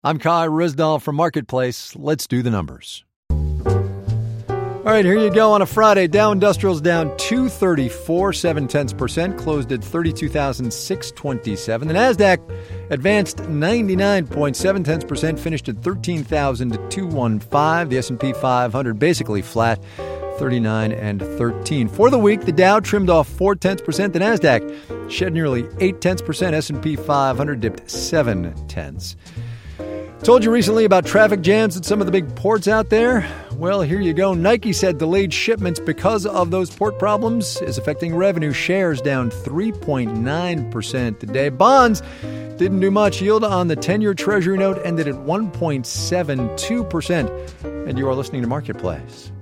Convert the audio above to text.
I'm Kai Rizdal from Marketplace. Let's do the numbers. All right, here you go on a Friday. Dow Industrial's down 234, 0.7%, closed at 32,627. The NASDAQ advanced 99.7%, finished at 13,215. The S&P 500 basically flat, 39 and 13. For the week, the Dow trimmed off 0.4%. The NASDAQ shed nearly 0.8%. S&P 500 dipped 0.7. Told you recently about traffic jams at some of the big ports out there? Well, here you go. Nike said delayed shipments because of those port problems is affecting revenue. Shares down 3.9% today. Bonds didn't do much. Yield on the 10-year Treasury note ended at 1.72%. And you are listening to Marketplace.